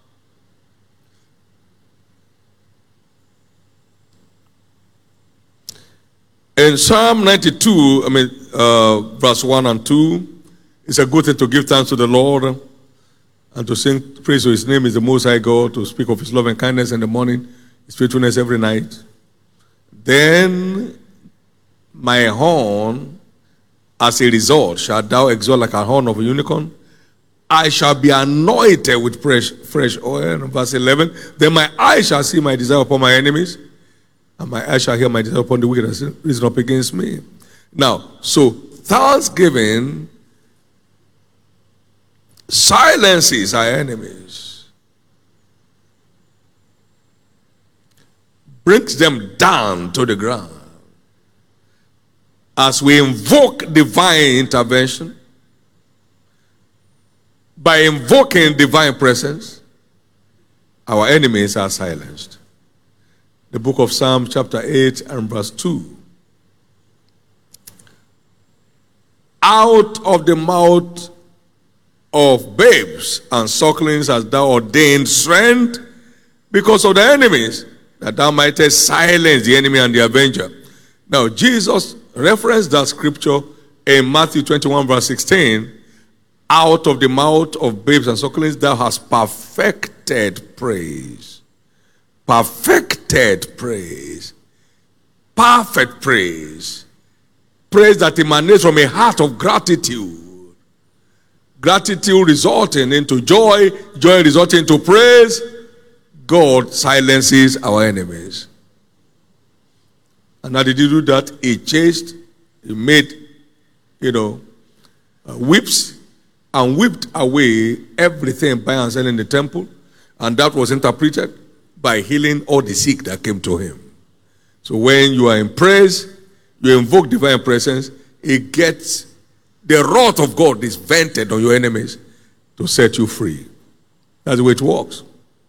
In Psalm ninety-two, I mean, uh, verse one and two, it's a good thing to give thanks to the Lord and to sing praise to his name is the Most High God, to speak of his love and kindness in the morning, his faithfulness every night. Then my horn, as a result, shalt thou exalt like a horn of a unicorn. I shall be anointed with fresh, fresh oil. Verse eleven. Then my eyes shall see my desire upon my enemies, and my eyes shall hear my desire upon the wicked that risen up against me. Now, so thanksgiving silences our enemies, brings them down to the ground. as we invoke divine intervention, by invoking divine presence, our enemies are silenced. The book of Psalm chapter eight and verse two. Out of the mouth of babes and sucklings hast thou ordained strength because of the enemies, that thou mightest silence the enemy and the avenger. Now, Jesus referenced that scripture in Matthew twenty-one verse sixteen. Out of the mouth of babes and sucklings thou hast perfected praise. Perfected praise. Perfect praise. Praise that emanates from a heart of gratitude. Gratitude resulting into joy. Joy resulting into praise. God silences our enemies. And how did he do that? He chased, he made, you know, uh, whips, and whipped away everything buying and selling in the temple. And that was interpreted by healing all the sick that came to him. So when you are in praise, you invoke divine presence, it gets, the wrath of God is vented on your enemies to set you free. That's the way it works.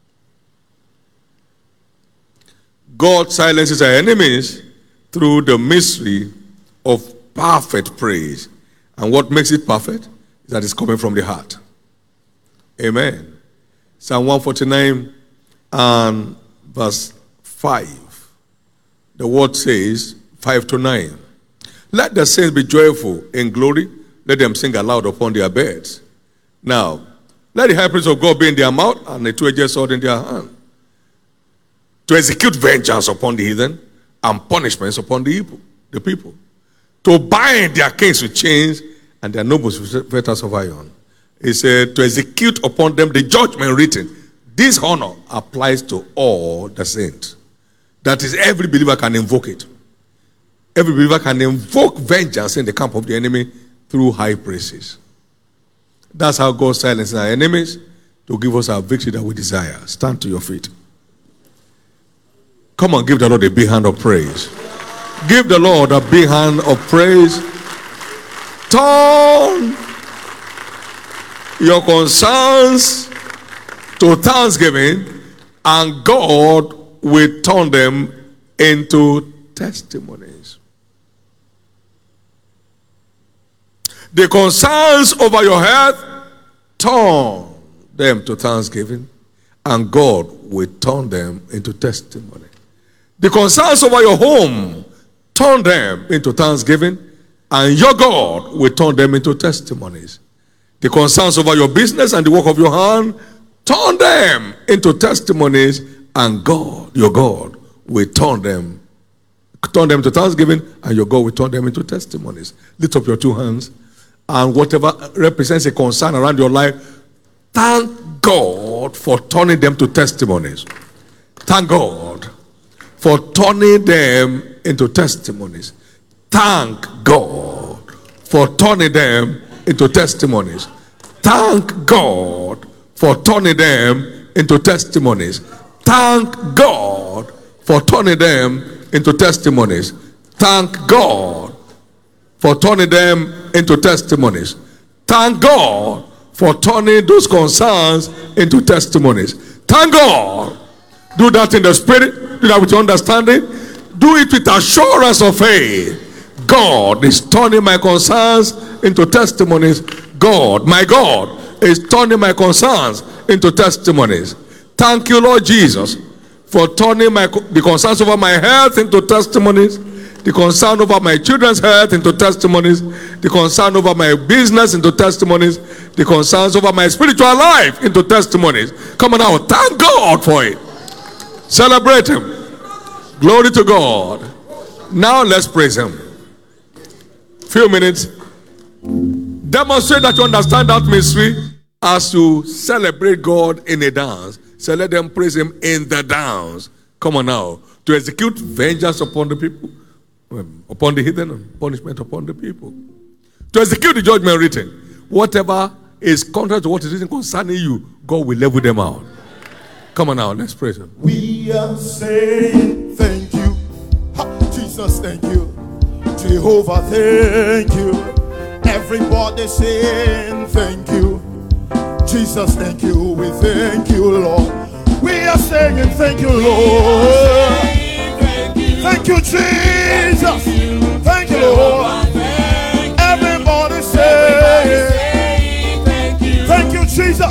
God silences our enemies through the mystery of perfect praise. And what makes it perfect? That is coming from the heart. Amen. Psalm one forty-nine and verse five. The word says, five to nine. Let the saints be joyful in glory. Let them sing aloud upon their beds. Now, let the high priest of God be in their mouth and a two-edged sword in their hand, to execute vengeance upon the heathen and punishments upon the people. The people. To bind their kings with chains and their nobles with fetters of iron. He said, to execute upon them the judgment written. This honor applies to all the saints. That is, every believer can invoke it. Every believer can invoke vengeance in the camp of the enemy through high praises. That's how God silences our enemies to give us our victory that we desire. Stand to your feet. Come on, give the Lord a big hand of praise. Give the Lord a big hand of praise. Turn your concerns to thanksgiving, and God will turn them into testimonies. The concerns over your health, turn them to thanksgiving, and God will turn them into testimony. The concerns over your home, turn them into thanksgiving, and your God will turn them into testimonies. The concerns over your business and the work of your hand, turn them into testimonies, and God, your God, will turn them, turn them to thanksgiving, and your God will turn them into testimonies. Lift up your two hands, and whatever represents a concern around your life, thank God for turning them to testimonies. Thank God for turning them into testimonies. Thank God for turning them into testimonies. Thank God for turning them into testimonies. Thank God for turning them into testimonies. Thank God for turning them into testimonies. Thank God for turning those concerns into testimonies. Thank God. Do that in the spirit. Do that with your understanding. Do it with assurance of faith. God is turning my concerns into testimonies. God, my God, is turning my concerns into testimonies. Thank you, Lord Jesus, for turning my the concerns over my health into testimonies, the concern over my children's health into testimonies, the concern over my business into testimonies, the concerns over my spiritual life into testimonies. Come on now, thank God for it. Celebrate Him. Glory to God. Now let's praise Him. Few minutes. Demonstrate that you understand that mystery as you celebrate God in a dance. So let them praise Him in the dance. Come on now. To execute vengeance upon the people, upon the heathen, and punishment upon the people. To execute the judgment written. Whatever is contrary to what is written concerning you, God will level them out. Come on now, let's praise Him. We are saying thank you. Ha, Jesus, thank you. Jehovah, thank you. Everybody saying thank you. Jesus, thank you. We thank you, Lord. We are saying thank you, Lord. Thank you, Jesus. Thank you, Lord. Everybody say thank you, Jesus.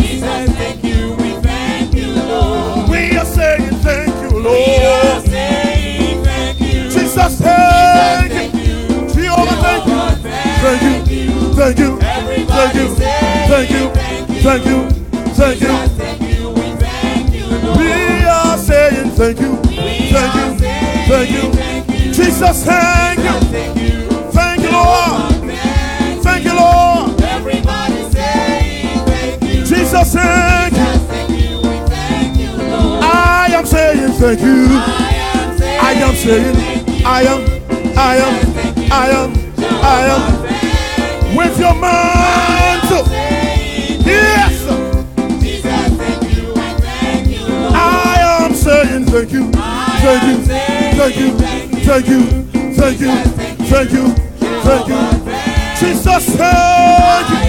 We are saying thank you, Lord. Jesus, thank you. Jehovah, thank you. Thank you. Thank you. Thank you. Thank you. Thank you. Thank you. We are saying thank you. Thank you. Thank you. Jesus, thank you. Thank you, Lord. Thank you, Lord. Jesus, thank you. I am saying thank you. I am saying I am, I am, I am, I am with your mantle. Yes. I am saying thank you, thank you, thank you, thank you, thank you, thank you, thank you. Jesus, thank you.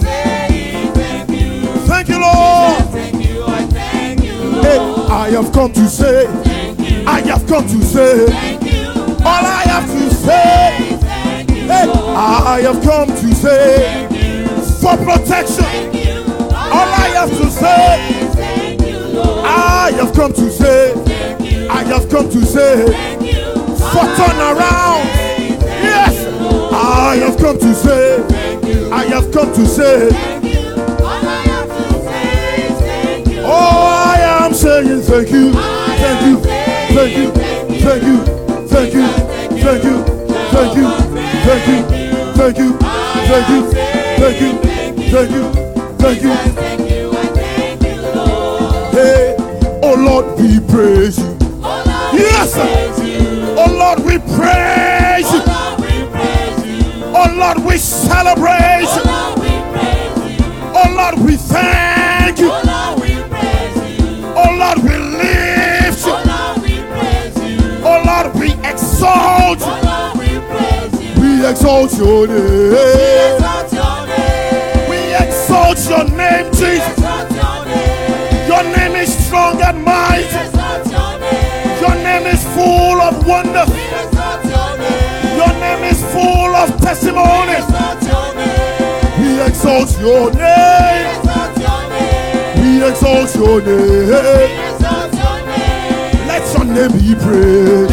Thank you, Lord. Hey, I have come to say, I have come to say, all I have to say, hey, I have come to say, for protection. All I have to say, I have come to say, I have come to say, for turn around. Yes, I have come to say, I have come to say, oh, I am saying thank you, thank you, thank you, thank you, thank you, thank you, thank you, thank you, thank you, thank you, thank you, thank you, thank you. Hey, oh Lord, we praise you. Yes, oh Lord, we praise you. Oh Lord, we celebrate you. Oh Lord, we thank you. Oh Lord, we lift you. Oh Lord, we exalt you. We exalt your name. We exalt your name, Jesus. Your name is strong and mighty. Your name is full of wonder. Your name is full of testimonies. We exalt your name. We exalt your name. Let your name be praised.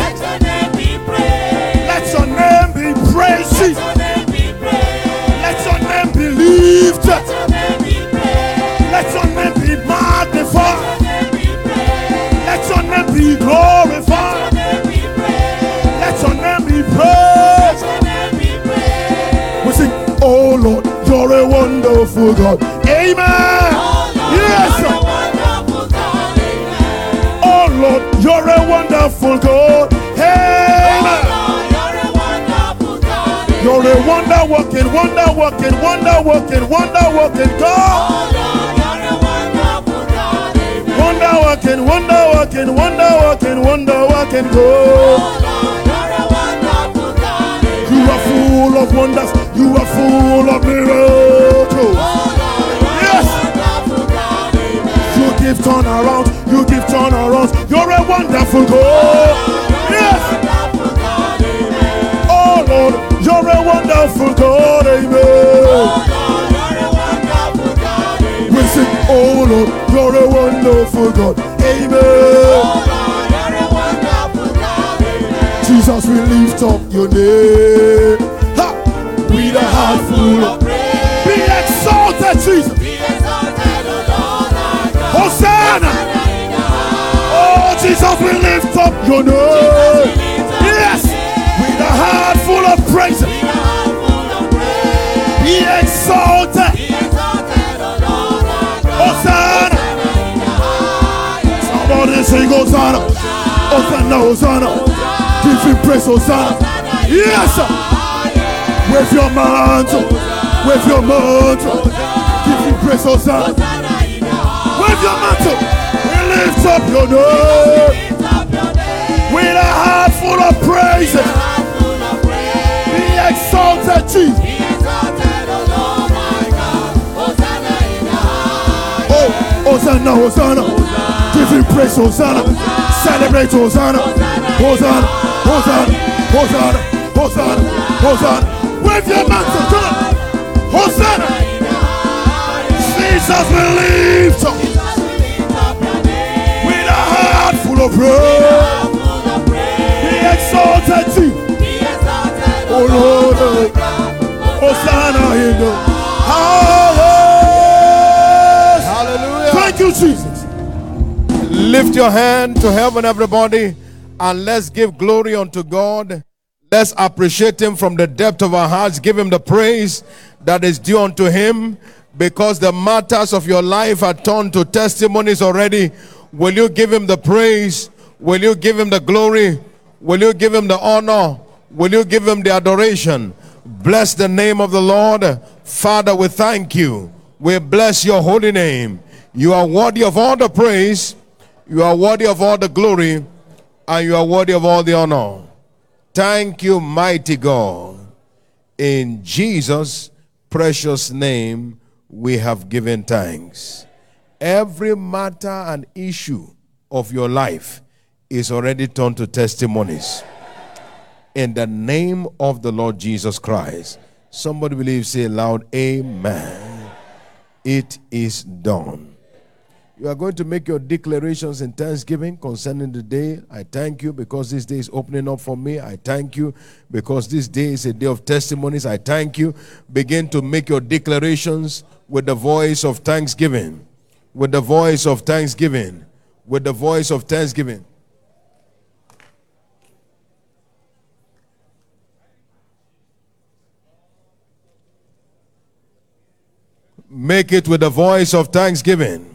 Let your name be praised. Let your name be lifted. Let your name be magnified. Let your name be glorified. Let your name be praised. We sing, oh Lord, you're a wonderful God. Amen. Yes. Oh Lord, you're a wonderful God. Amen. You're a wonder working, wonder working, wonder working, wonder working God. Wonder working, wonder working, wonder working, wonder working God. You are full of wonders. You are full of miracles. Yes. You give turnaround. You give turnarounds. You're a wonderful God. Yes. Oh Lord, you're a wonderful God. Amen. We sing, oh Lord, you're a wonderful God. Amen. Jesus, we lift up your name. Ha! With a heart full of praise. Be exalted, Jesus. Hosanna. Oh, Jesus, we lift up your name. Yes. With a heart full of praise. Be exalted. Hosanna. Somebody sing Hosanna. Hosanna, Hosanna. Give him praise, Hosanna. Yes, sir. With your mantle, with your mantle, give him praise, Hosanna. With your mantle, we lift up your name. With a heart full of praise, be exalted Jesus. Be exalted, O Lord my God. Hosanna in the highest. Oh, Hosanna, Hosanna. Give him praise, Hosanna. Celebrate Hosanna. Hosanna, Hosanna, Hosanna, Hosanna, Hosanna. Wave your mantle, come on. Hosanna. Jesus will lift up with a heart full of praise. Be exalted, Jesus. Oh Lord, Hosanna in the highest. Hallelujah. Thank you, Jesus. Lift your hand to heaven, everybody, and let's give glory unto God. Let's appreciate him from the depth of our hearts. Give him the praise that is due unto him, because the matters of your life are turned to testimonies already. Will you give him the praise? Will you give him the glory? Will you give him the honor? Will you give him the adoration? Bless the name of the Lord. Father, we thank you. We bless your holy name. You are worthy of all the praise. You are worthy of all the glory. And you are worthy of all the honor. Thank you, mighty God. In Jesus' precious name, we have given thanks. Every matter and issue of your life is already turned to testimonies. In the name of the Lord Jesus Christ. Somebody believe, say loud, amen. It is done. You are going to make your declarations in thanksgiving concerning the day. I thank you because this day is opening up for me. I thank you because this day is a day of testimonies. I thank you. Begin to make your declarations with the voice of thanksgiving. With the voice of thanksgiving. With the voice of thanksgiving. Make it with the voice of thanksgiving.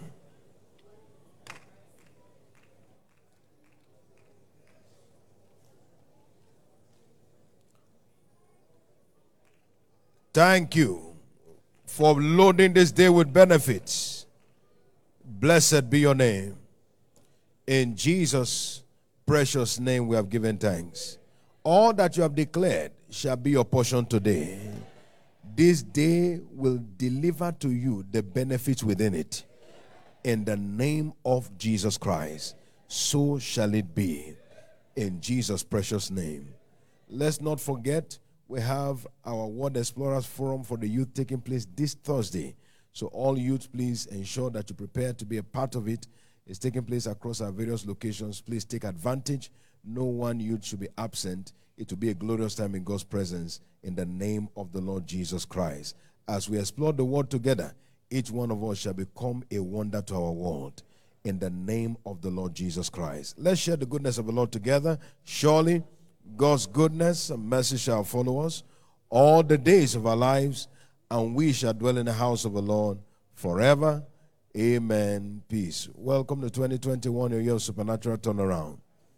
Thank you for loading this day with benefits. Blessed be your name. In Jesus' precious name we have given thanks. All that you have declared shall be your portion today. This day will deliver to you the benefits within it. In the name of Jesus Christ, so shall it be. In Jesus' precious name. Let's not forget, we have our Word Explorers Forum for the youth taking place this Thursday. So all youth, please ensure that you prepare to be a part of it. It's taking place across our various locations. Please take advantage. No one youth should be absent. It will be a glorious time in God's presence in the name of the Lord Jesus Christ. As we explore the Word together, each one of us shall become a wonder to our world in the name of the Lord Jesus Christ. Let's share the goodness of the Lord together. Surely God's goodness and mercy shall follow us all the days of our lives, and we shall dwell in the house of the Lord forever. Amen. Peace. Welcome to twenty twenty-one, your year of supernatural turnaround.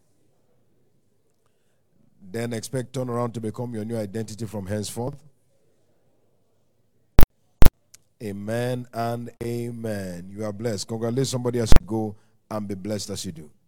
Then expect turnaround to become your new identity from henceforth. Amen and amen. You are blessed. Congratulate somebody as you go and be blessed as you do.